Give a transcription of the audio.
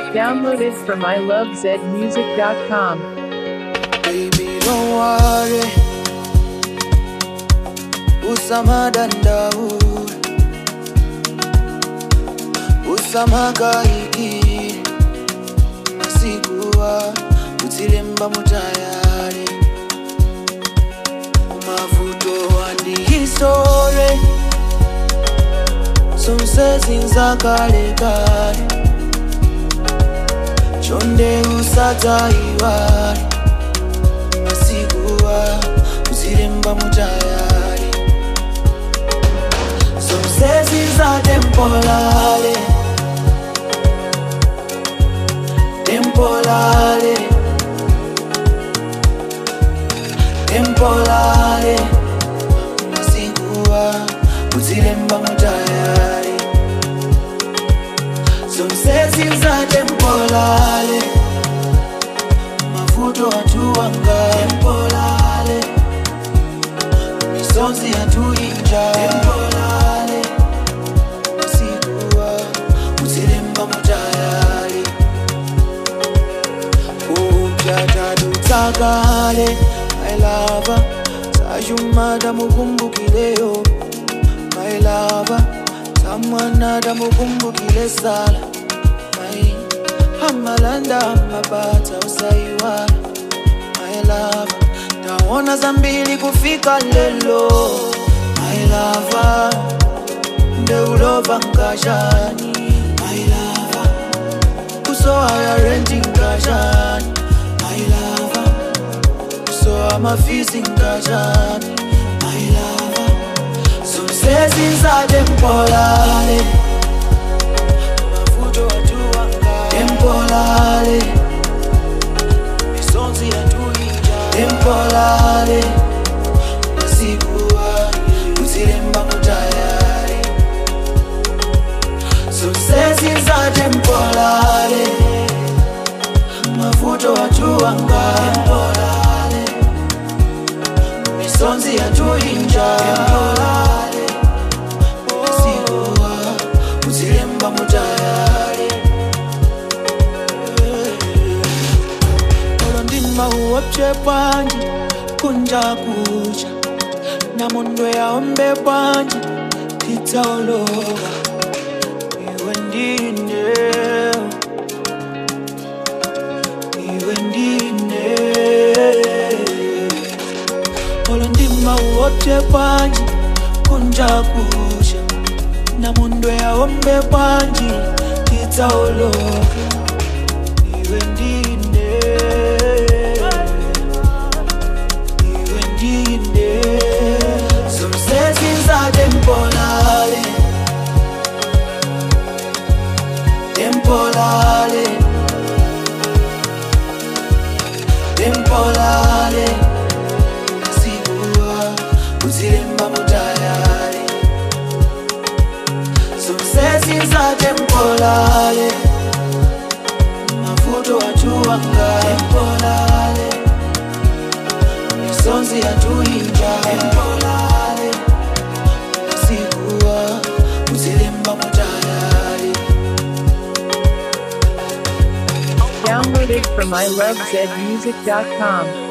Downloaded from ilovezmusic.com. Baby, don't worry. Usama dandau, usama kaiki, masikuwa utilemba mutayari. Mafuto andi history, sunsezinza kale kale. Chonde usata iwari, masikuwa utilemba mutayari. Sunsezinza temporale, temporale, temporale. Masikuwa utilemba mutayari. Sunsezinza temporale, mafuto atuwanga temporale, misonzi atuinja temporale. Masikuwa utilemba mutayari. Ukyatadutakale my lover, sajumada mukumbukileo my lover, samwanada mukumbukile sala my amalanda mabata usaiwala my lover, taona zambili kufika lelo my lover, ndeulova nkashani my lover, kusoa ya renti nkashani my lover, kusoa mafisi nkashani my lover. Sunsezinza temporale, mafuto atuwanga temporale, misonzi atuinja temporale. Masikuwa utilemba mutayari. Sunsezinza temporale, mafuto atuwanga temporale, misonzi atuinja temporale. Masikuwa utilemba mutayari. Olondima uwapche panji kunja kucha, na mundo ya ombe panji titaologa. Iwe ndine, iwe ndine. Olondima uwapche panji kunja kucha, na mundo ya ombe panji titaologa. Iwe ndine, iwe ndine. Sunsezinza temporale, temporale, temporale. Masikuwa utilemba mutayari. Sunsezinza temporale, mafuto atuwanga temporale, misonzi atuinja temporale. Masikuwa utilemba mutayari. Downloaded from ilovezmusic.com.